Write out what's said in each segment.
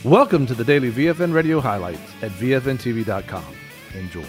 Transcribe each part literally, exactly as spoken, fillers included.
Welcome to the daily V F N Radio highlights at V F N T V dot com. Enjoy.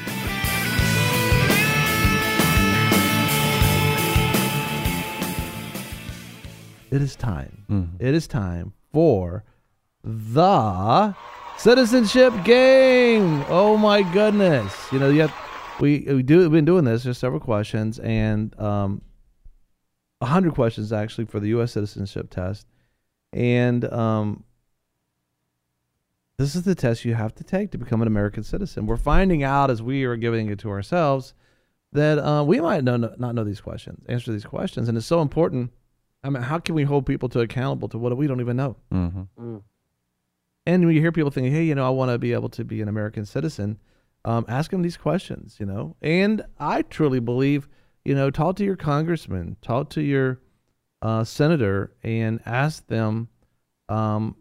It is time. Mm-hmm. It is time for the citizenship game. Oh my goodness! You know, you have, we we do we've been doing this. There's several questions and um, a hundred questions actually for the U S citizenship test, and um, this is the test you have to take to become an American citizen. We're finding out as we are giving it to ourselves that uh, we might know, not know these questions, answer these questions, and it's so important. I mean, how can we hold people to accountable to what we don't even know? Mm-hmm. Mm. And when you hear people thinking, hey, you know, I want to be able to be an American citizen, um, ask them these questions, you know. And I truly believe, you know, talk to your congressman, talk to your uh, senator, and ask them, um,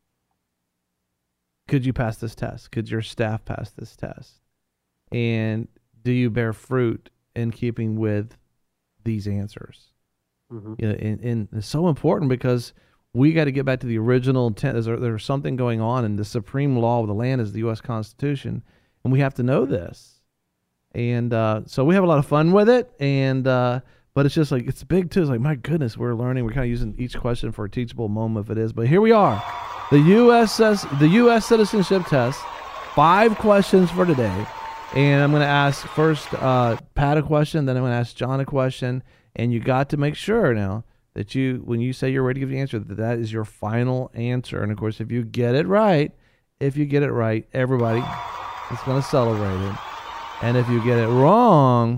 could you pass this test? Could your staff pass this test? And do you bear fruit in keeping with these answers? Mm-hmm. You know, and, and it's so important because we got to get back to the original intent. There's, there's something going on, and the supreme law of the land is the U S Constitution, and we have to know this. And uh, so we have a lot of fun with it, and uh, but it's just like, it's big too. It's like, my goodness, we're learning. We're kind of using each question for a teachable moment if it is. But here we are, the U S S, the U S citizenship test, five questions for today. And I'm going to ask first uh, Pat a question, then I'm going to ask John a question. And you got to make sure now that you, when you say you're ready to give the answer, that that is your final answer. And of course, if you get it right, if you get it right, everybody is going to celebrate it. And if you get it wrong,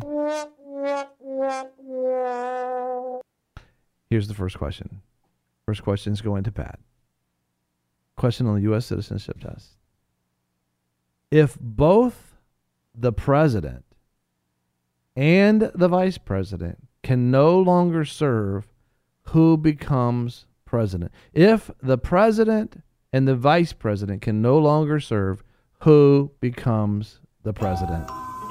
here's the first question. First question is going to Pat. Question on the U S citizenship test. If both the president and the vice president can no longer serve, who becomes president? If the president and the vice president can no longer serve, who becomes the president?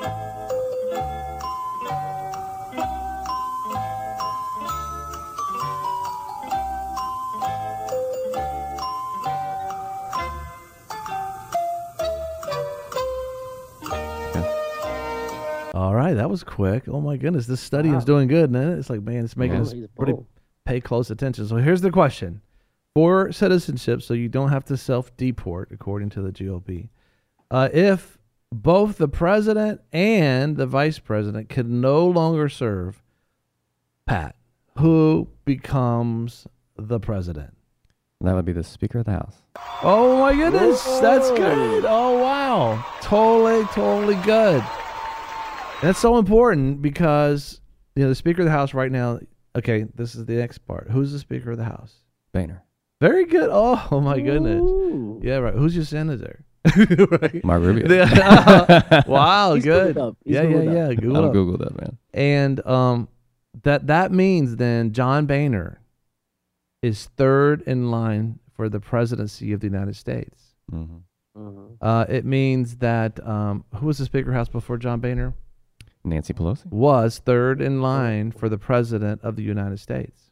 All right, that was quick. Oh my goodness, this study wow. is doing good, man. It's like, man, it's making yeah, us pretty pay close attention. So here's the question for citizenship, so you don't have to self-deport, according to the G O P. Uh, if both the president and the vice president can no longer serve, Pat, who becomes the president? That would be the Speaker of the House. Oh my goodness, Whoa. That's good. Oh wow, totally, totally good. That's so important because, you know, the Speaker of the House right now, okay, this is the next part. Who's the Speaker of the House? Boehner. Very good. Oh, oh my goodness. Ooh. Yeah, right. Who's your senator? Right. Mark Rubio. uh, wow, He's good. Yeah, yeah, yeah. I'll Google, Google that, man. And um, that, that means then John Boehner is third in line for the presidency of the United States. Mm-hmm. Mm-hmm. Uh, it means that, um, who was the Speaker of the House before John Boehner? Nancy Pelosi was third in line for the president of the United States.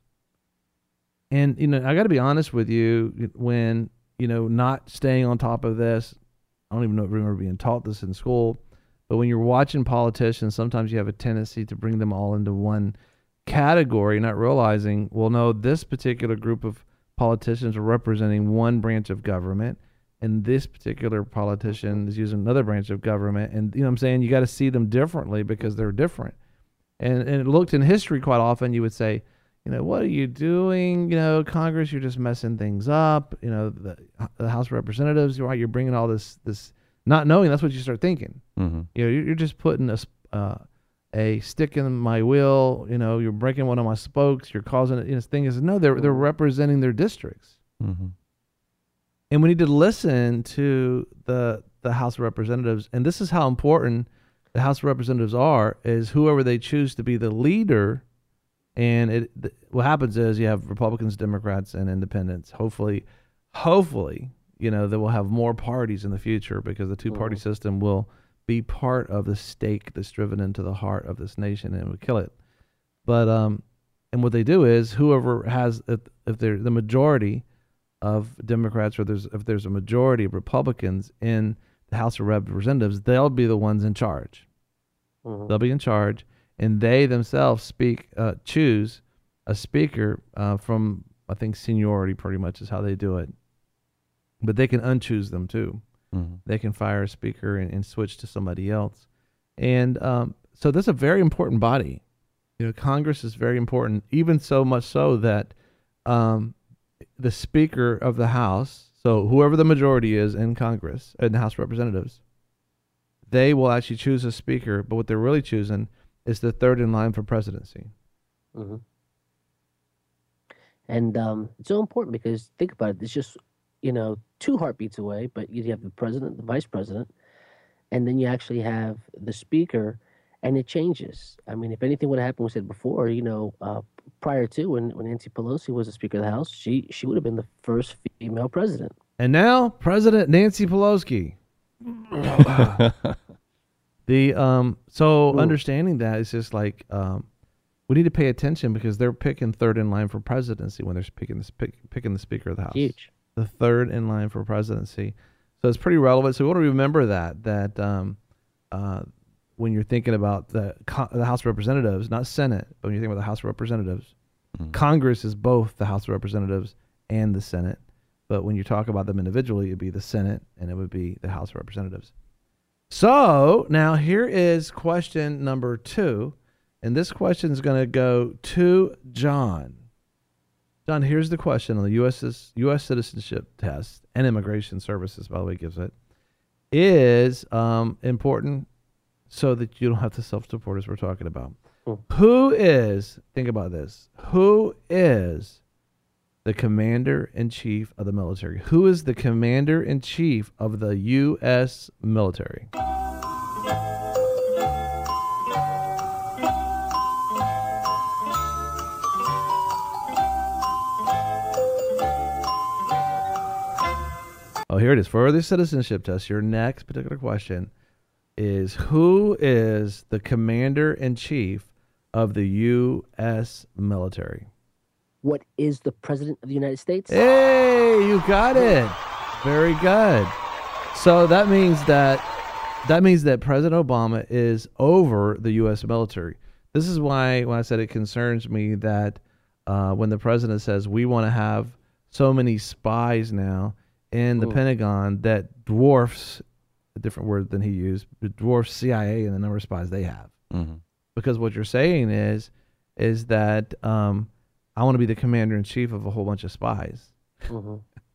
And, you know, I got to be honest with you, when, you know, not staying on top of this, I don't even know, remember being taught this in school, but when you're watching politicians, sometimes you have a tendency to bring them all into one category, not realizing, well, no, this particular group of politicians are representing one branch of government, and this particular politician is using another branch of government. And, you know what I'm saying? You got to see them differently because they're different. And and it looked in history quite often, you would say, you know, what are you doing? You know, Congress, you're just messing things up. You know, the, the House of Representatives, you're, you're bringing all this, this, not knowing, that's what you start thinking. Mm-hmm. You know, you're, you're just putting a, uh, a stick in my wheel. You know, you're breaking one of my spokes. You're causing it. You know, the thing is, no, they're, they're representing their districts. Mm-hmm. And we need to listen to the the House of Representatives. And this is how important the House of Representatives are, is whoever they choose to be the leader. And it th- what happens is you have Republicans, Democrats, and independents. Hopefully, hopefully, you know, that we'll have more parties in the future because the two-party mm-hmm. system will be part of the stake that's driven into the heart of this nation and will kill it. But, um, and what they do is whoever has, if, if they're the majority, of Democrats or there's if there's a majority of Republicans in the House of Representatives, they'll be the ones in charge. Mm-hmm. They'll be in charge, and they themselves speak, uh, choose a speaker uh, from, I think, seniority pretty much is how they do it. But they can unchoose them too. Mm-hmm. They can fire a speaker and, and switch to somebody else. And um, so that's a very important body. You know, Congress is very important, even so much so that um, the Speaker of the House, so whoever the majority is in Congress, in the House of Representatives, they will actually choose a speaker, but what they're really choosing is the third in line for presidency. Mm-hmm. And um, it's so important because think about it. It's just, you know, two heartbeats away, but you have the president, the vice president, and then you actually have the speaker, and it changes. I mean, if anything would have happened, we said before, you know, uh, prior to when, when Nancy Pelosi was the Speaker of the House, she, she would have been the first female president. And now, President Nancy Pelosi. the um so Ooh. Understanding that is just like um we need to pay attention because they're picking third in line for presidency when they're picking the pick, picking the Speaker of the House. Huge. The third in line for presidency, so it's pretty relevant. So we want to remember that that um uh when you're thinking about the the House of Representatives, not Senate, but when you think about the House of Representatives, mm-hmm. Congress is both the House of Representatives and the Senate. But when you talk about them individually, it'd be the Senate and it would be the House of Representatives. So now here is question number two. And this question is going to go to John. John, here's the question on the U S U S citizenship test and immigration services, by the way, gives it. Is um, important so that you don't have to self-support as we're talking about. Hmm. Who is, think about this, who is the commander-in-chief of the military? Who is the commander-in-chief of the U S military? Oh, here it is. For the citizenship test, your next particular question is, who is the commander-in-chief of the U S military? What is the president of the United States? Hey, you got it. Very good. So that means that that means that President Obama is over the U S military. This is why when I said it concerns me that uh, when the president says we want to have so many spies now in the Ooh. Pentagon that dwarfs, a different word than he used, dwarfs C I A and the number of spies they have. Mm-hmm. Because what you're saying is, is that um, I want to be the commander-in-chief of a whole bunch of spies. Mm-hmm.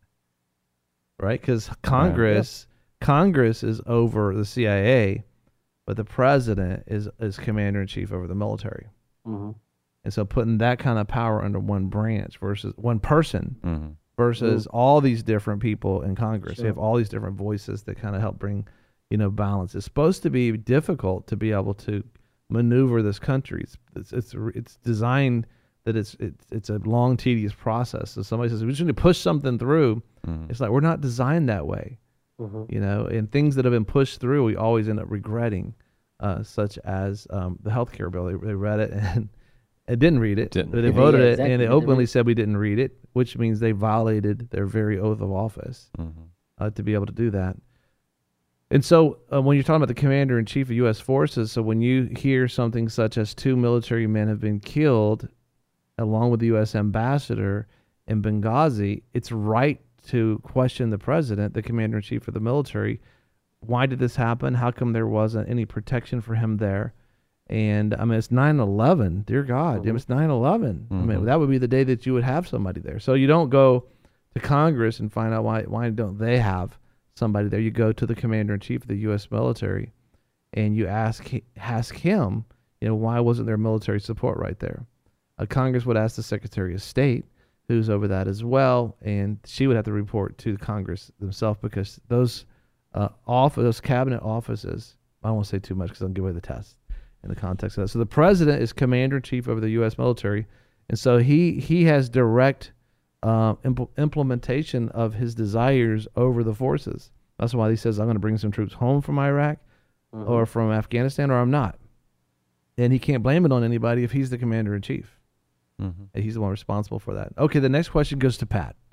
Right? Because Congress yeah. Congress is over the C I A, but the president is, is commander-in-chief over the military. Mm-hmm. And so putting that kind of power under one branch versus one person mm-hmm. versus mm-hmm. all these different people in Congress. Sure. You have all these different voices that kind of help bring, you know, balance. It's supposed to be difficult to be able to maneuver this country. It's it's it's, it's designed that it's it's it's a long, tedious process. So somebody says we just need to push something through. Mm-hmm. It's like we're not designed that way, mm-hmm. you know. And things that have been pushed through, we always end up regretting, uh, such as um, the healthcare bill. They, they read it and it didn't read it. Didn't. They voted yeah, exactly. it and they openly said we didn't read it, which means they violated their very oath of office mm-hmm. uh, to be able to do that. And so uh, when you're talking about the commander-in-chief of U S forces, so when you hear something such as two military men have been killed along with the U S ambassador in Benghazi, it's right to question the president, the commander-in-chief of the military. Why did this happen? How come there wasn't any protection for him there? And, I mean, it's nine eleven. Dear God, mm-hmm. it's nine eleven. Mm-hmm. I mean, that would be the day that you would have somebody there. So you don't go to Congress and find out why why don't they have somebody there. You go to the commander-in-chief of the U S military and you ask ask him, you know, why wasn't there military support right there? Uh, Congress would ask the Secretary of State, who's over that as well, and she would have to report to Congress themselves because those uh, off those cabinet offices, I don't want to say too much because I'll give away the test in the context of that. So the president is commander-in-chief over the U S military, and so he, he has direct uh, impl- implementation of his desires over the forces. That's why he says, I'm going to bring some troops home from Iraq mm-hmm. or from Afghanistan, or I'm not. And he can't blame it on anybody if he's the commander-in-chief. Mm-hmm. He's the one responsible for that. Okay, the next question goes to Pat.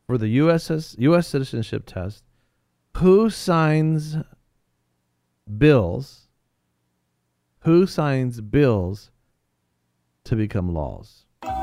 for the U S U S citizenship test, who signs bills? Who signs bills to become laws?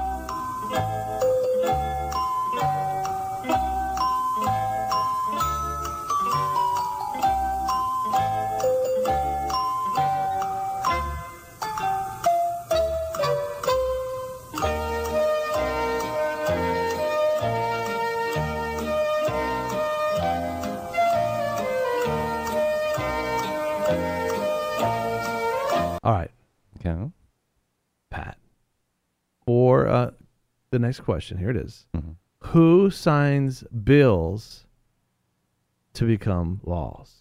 All right, Okay. Pat. For uh, the next question, here it is. Mm-hmm. Who signs bills to become laws?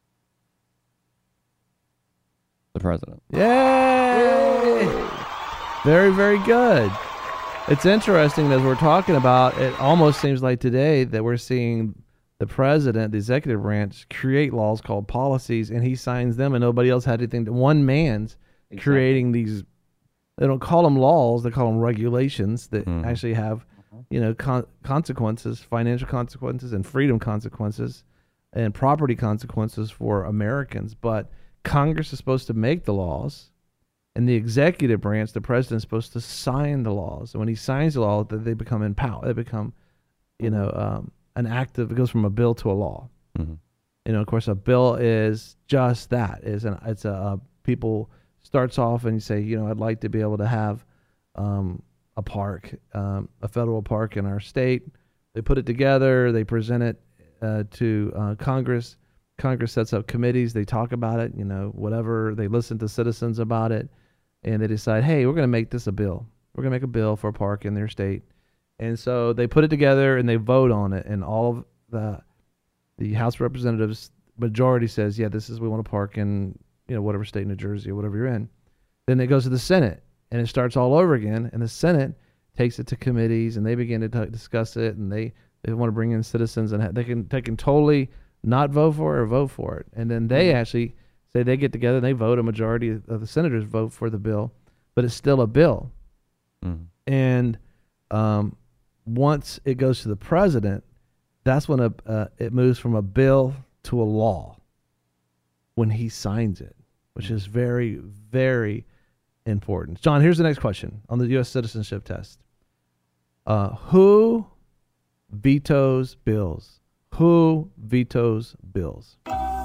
The president. Yay! Very, very good. It's interesting as we're talking about, it almost seems like today that we're seeing the president, the executive branch, create laws called policies, and he signs them, and nobody else had anything. One man's exactly. creating these. They don't call them laws; they call them regulations that mm. actually have, you know, con- consequences, financial consequences, and freedom consequences, and property consequences for Americans. But Congress is supposed to make the laws, and the executive branch, the president, is supposed to sign the laws. And when he signs the law, they become in power. They become, you know. Um, an act of, it goes from a bill to a law. Mm-hmm. You know, of course, a bill is just that. Is an it's a, a people starts off and you say, you know, I'd like to be able to have um, a park, um, a federal park in our state. They put it together. They present it uh, to uh, Congress. Congress sets up committees. They talk about it. You know, whatever. They listen to citizens about it, and they decide, hey, we're going to make this a bill. We're going to make a bill for a park in their state. And so they put it together and they vote on it, and all of the the House of Representatives majority says, yeah, this is we want to park in, you know, whatever state, New Jersey or whatever you're in. Then it goes to the Senate and it starts all over again, and the Senate takes it to committees and they begin to t- discuss it, and they, they want to bring in citizens, and ha- they can they can totally not vote for it or vote for it. And then they mm-hmm. actually say they get together and they vote, a majority of the senators vote for the bill, but it's still a bill. Mm-hmm. And um once it goes to the president, that's when a, uh, it moves from a bill to a law when he signs it, which is very, very important. John, here's the next question on the U S citizenship test. Uh, who vetoes bills? Who vetoes bills?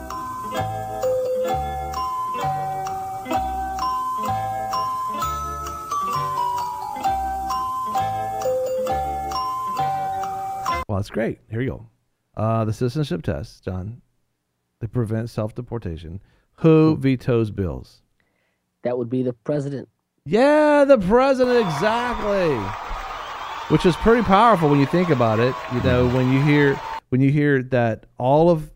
Well, that's great. Here you go. Uh, the citizenship test, John, to prevent self-deportation. Who vetoes bills? That would be the president. Yeah, the president, exactly. Which is pretty powerful when you think about it. You know, when you hear when you hear that all of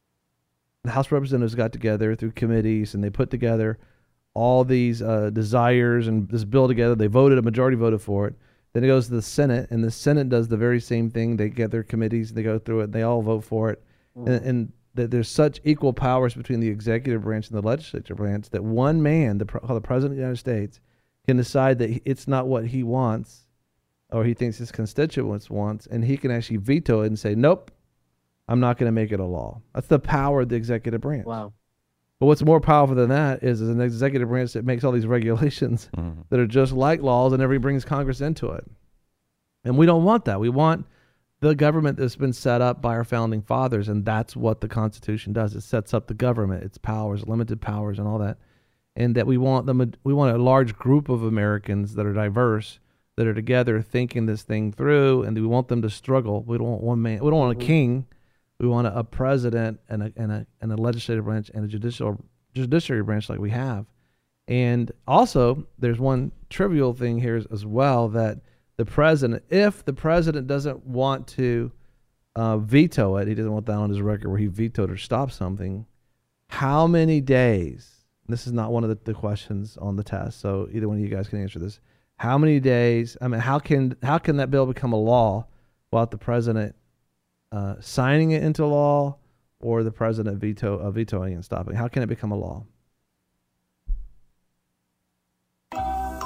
the House of Representatives got together through committees and they put together all these uh, desires and this bill together. They voted, a majority voted for it. Then it goes to the Senate, and the Senate does the very same thing. They get their committees, they go through it, they all vote for it. Mm-hmm. And, and that there's such equal powers between the executive branch and the legislative branch that one man, the, the President of the United States, can decide that it's not what he wants or he thinks his constituents wants, and he can actually veto it and say, nope, I'm not going to make it a law. That's the power of the executive branch. Wow. But what's more powerful than that is, is an executive branch that makes all these regulations mm-hmm. that are just like laws, and everybody brings Congress into it. And we don't want that. We want the government that's been set up by our founding fathers, and that's what the Constitution does. It sets up the government, its powers, limited powers, and all that. And that we want them, we want a large group of Americans that are diverse, that are together thinking this thing through, and we want them to struggle. We don't want one man. We don't want a king. We want a, a president and a, and a and a legislative branch and a judicial judiciary branch like we have. And also, there's one trivial thing here as well, that the president, if the president doesn't want to uh, veto it, he doesn't want that on his record where he vetoed or stopped something, how many days, this is not one of the, the questions on the test, so either one of you guys can answer this, how many days, I mean, how can how can that bill become a law without the president uh, signing it into law or the president veto uh, vetoing and stopping? How can it become a law?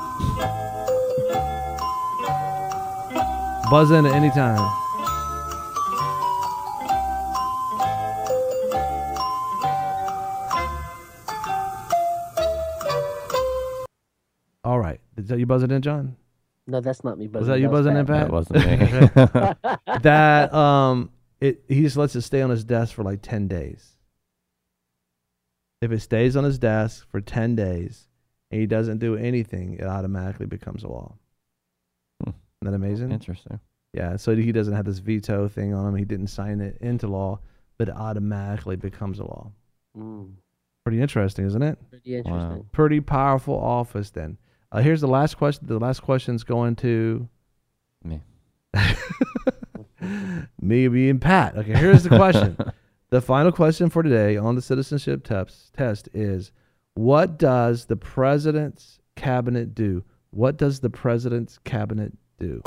Buzz in at any time. you buzzing in, John? No, that's not me. Was that you buzzing in, Pat? That wasn't me. That um, it he just lets it stay on his desk for like ten days. If it stays on his desk for ten days and he doesn't do anything, it automatically becomes a law. Hmm. Isn't that amazing? Interesting. Yeah, so he doesn't have this veto thing on him. He didn't sign it into law, but it automatically becomes a law. Mm, Pretty interesting, isn't it? pretty interesting. Wow. Pretty powerful office then. Uh, here's the last question. The last question's going to Me. me being Pat. Okay, here's the question. The final question for today on the citizenship test test is, what does the president's cabinet do? What does the president's cabinet do?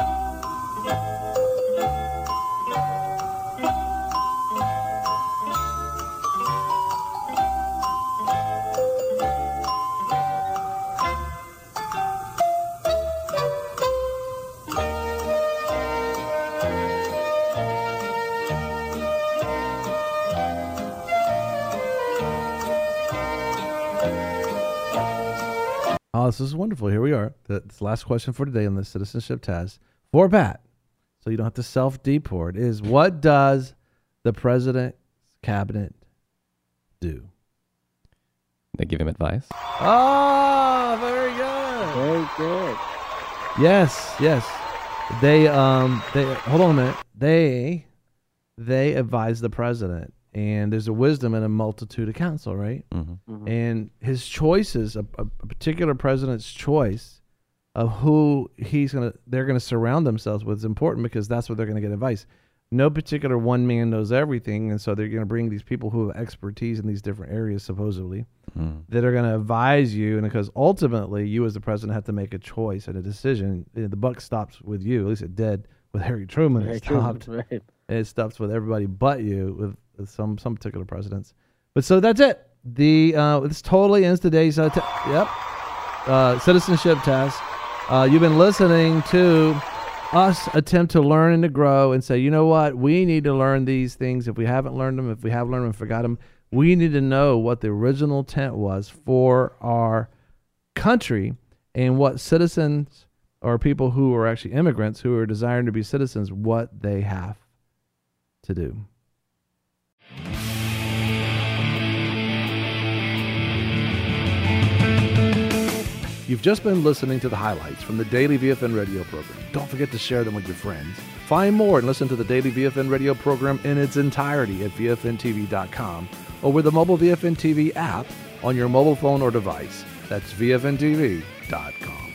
Oh, this is wonderful. Here we are. That's the last question for today on the citizenship test for Pat. So you don't have to self-deport. Is what does the president's cabinet do? They give him advice. Oh, very good. Very good. Yes, yes. They um they hold on a minute. They they advise the president, and there's a wisdom in a multitude of counsel, right? Mm-hmm. Mhm. And his choices, a, a particular president's choice of who he's gonna, they're gonna surround themselves with is important because that's what they're gonna get advice. No particular one man knows everything, and so they're gonna bring these people who have expertise in these different areas, supposedly, Mm-hmm. that are gonna advise you. And because ultimately, you as the president have to make a choice and a decision. The buck stops with you. At least it did with Harry Truman. Very It true. stopped. Right. It stops with everybody but you with, with some some particular presidents. But so that's it. The uh, this totally ends today's uh, t- yep uh, citizenship test. Uh, you've been listening to us attempt to learn and to grow and say, you know what, we need to learn these things. If we haven't learned them, if we have learned them and forgot them, we need to know what the original intent was for our country and what citizens or people who are actually immigrants who are desiring to be citizens, what they have to do. You've just been listening to the highlights from the Daily V F N radio program. Don't forget to share them with your friends. Find more and listen to the Daily V F N radio program in its entirety at V F N T V dot com or with the mobile V F N T V app on your mobile phone or device. That's V F N T V dot com.